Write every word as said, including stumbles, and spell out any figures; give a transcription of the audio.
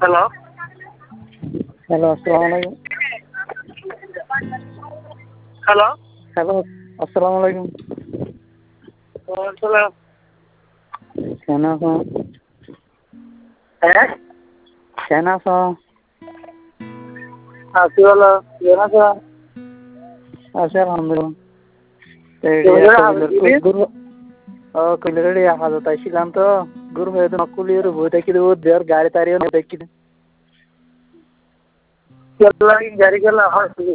Hello hello, আসসালামু আলাইকুম। Hello hello, আসসালামু আলাইকুম। ওয়ালাইকুম কেমন আছো? হ্যাঁ কেমন আছো? আছি ভালো। কেমন আছো? আছি আলহামদুলিল্লাহ। কেমন আছো? গুরু ও কইলে হাজত আইছিলাম তো গুরু হয়ে তো নকুলির বই দেখি দেবো দেওয়ার গাড়ি তাড়িয়ে দেখি গাড়ি গেলা হয়